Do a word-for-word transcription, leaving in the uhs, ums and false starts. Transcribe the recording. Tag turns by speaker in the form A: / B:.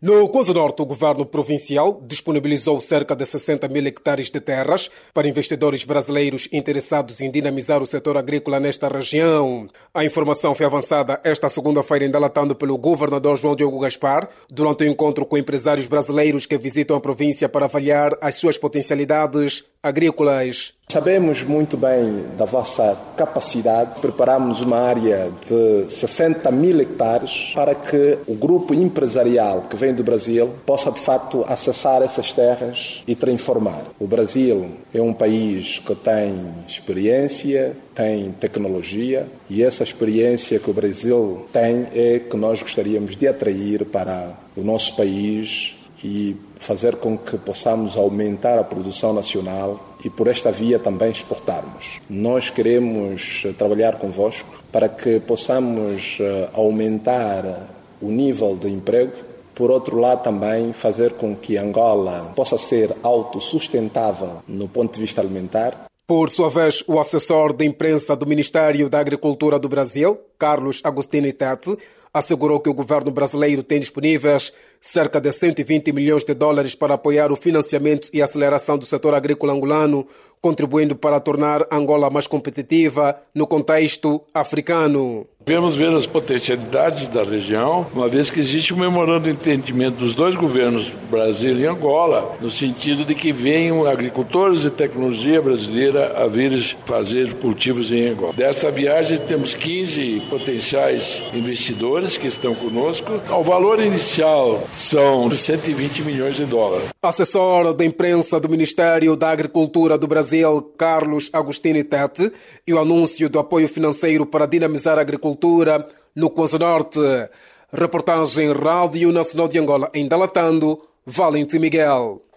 A: No Quasa Norte, o governo provincial disponibilizou cerca de sessenta mil hectares de terras para investidores brasileiros interessados em dinamizar o setor agrícola nesta região. A informação foi avançada esta segunda-feira, endalatando pelo governador João Diogo Gaspar, durante o encontro com empresários brasileiros que visitam a província para avaliar as suas potencialidades agrícolas.
B: Sabemos muito bem da vossa capacidade. Preparamos uma área de sessenta mil hectares para que o grupo empresarial que vem do Brasil possa, de facto, acessar essas terras e transformar. O Brasil é um país que tem experiência, tem tecnologia, e essa experiência que o Brasil tem é que nós gostaríamos de atrair para o nosso país e fazer com que possamos aumentar a produção nacional e por esta via também exportarmos. Nós queremos trabalhar convosco para que possamos aumentar o nível de emprego, por outro lado também fazer com que Angola possa ser autossustentável no ponto de vista alimentar.
A: Por sua vez, o assessor de imprensa do Ministério da Agricultura do Brasil, Carlos Agostinho Tete, assegurou que o governo brasileiro tem disponíveis cerca de cento e vinte milhões de dólares para apoiar o financiamento e aceleração do setor agrícola angolano, contribuindo para tornar Angola mais competitiva no contexto africano.
C: Devemos ver as potencialidades da região, uma vez que existe um memorando de entendimento dos dois governos, Brasil e Angola, no sentido de que venham agricultores e tecnologia brasileira a vir fazer cultivos em Angola. Desta viagem temos quinze potenciais investidores que estão conosco. O valor inicial são cento e vinte milhões de dólares.
A: Assessor da imprensa do Ministério da Agricultura do Brasil, Carlos Agostinho Tete, e o anúncio do apoio financeiro para dinamizar a agricultura no Quasa Norte. Reportagem Rádio Nacional de Angola, em Dalatando, Valentim Miguel.